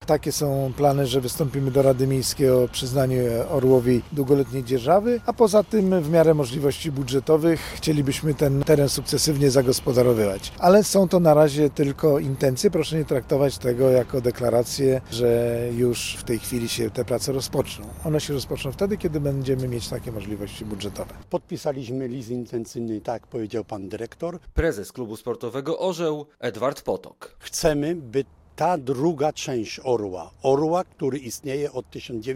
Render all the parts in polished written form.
Takie są plany, że wystąpimy do Rady Miejskiej o przyznanie Orłowi długoletniej dzierżawy, a poza tym w miarę możliwości budżetowych chcielibyśmy ten teren sukcesywnie zagospodarowywać. Ale są to na razie tylko intencje, proszę nie traktować tego jako deklarację, że już w tej chwili się te prace rozpoczną. One się rozpoczną wtedy, kiedy będziemy mieć takie możliwości budżetowe. Podpisaliśmy list intencyjny, tak jak powiedział pan dyrektor. Prezes klubu sportowego Orzeł Edward Potok. Chcemy, by ta druga część Orła, który istnieje od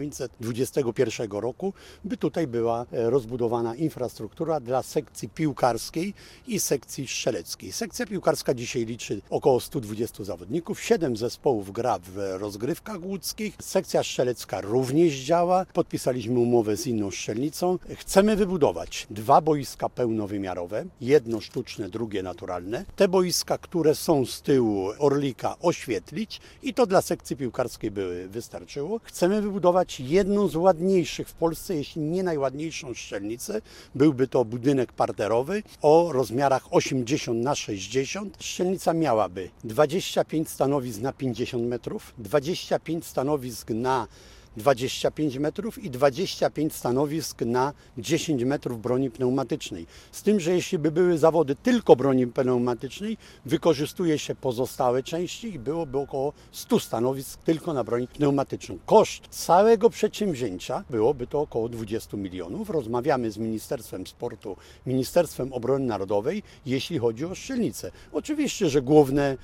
1921 roku, by tutaj była rozbudowana infrastruktura dla sekcji piłkarskiej i sekcji strzeleckiej. Sekcja piłkarska dzisiaj liczy około 120 zawodników, 7 zespołów gra w rozgrywkach łódzkich, sekcja strzelecka również działa, podpisaliśmy umowę z inną strzelnicą. Chcemy wybudować 2 boiska pełnowymiarowe, jedno sztuczne, drugie naturalne. Te boiska, które są z tyłu Orlika, oświetlić i to dla sekcji piłkarskiej by wystarczyło. Chcemy wybudować jedną z ładniejszych w Polsce, jeśli nie najładniejszą strzelnicę. Byłby to budynek parterowy o rozmiarach 80x60. Strzelnica miałaby 25 stanowisk na 50 metrów, 25 stanowisk na 25 metrów i 25 stanowisk na 10 metrów broni pneumatycznej. Z tym, że jeśli by były zawody tylko broni pneumatycznej, wykorzystuje się pozostałe części i byłoby około 100 stanowisk tylko na broń pneumatyczną. Koszt całego przedsięwzięcia byłoby to około 20 milionów. Rozmawiamy z Ministerstwem Sportu, Ministerstwem Obrony Narodowej, jeśli chodzi o strzelnicę. Oczywiście, że główne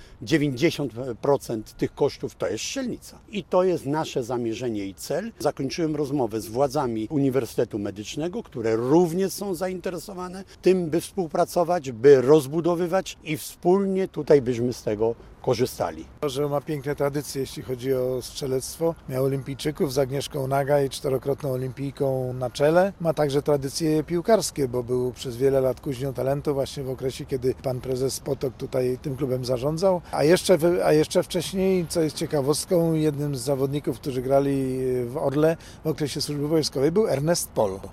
90% tych kosztów to jest strzelnica. I to jest nasze zamierzenie i cel. Zakończyłem rozmowę z władzami Uniwersytetu Medycznego, które również są zainteresowane tym, by współpracować, by rozbudowywać i wspólnie tutaj byśmy z tego korzystali. Orzeł ma piękne tradycje, jeśli chodzi o strzelectwo. Miał olimpijczyków z Agnieszką Nagaj, 4-krotną olimpijką na czele. Ma także tradycje piłkarskie, bo był przez wiele lat kuźnią talentu właśnie w okresie, kiedy pan prezes Potok tutaj tym klubem zarządzał. A jeszcze wcześniej, co jest ciekawostką, jednym z zawodników, którzy grali w Orle w okresie służby wojskowej był Ernest Pol.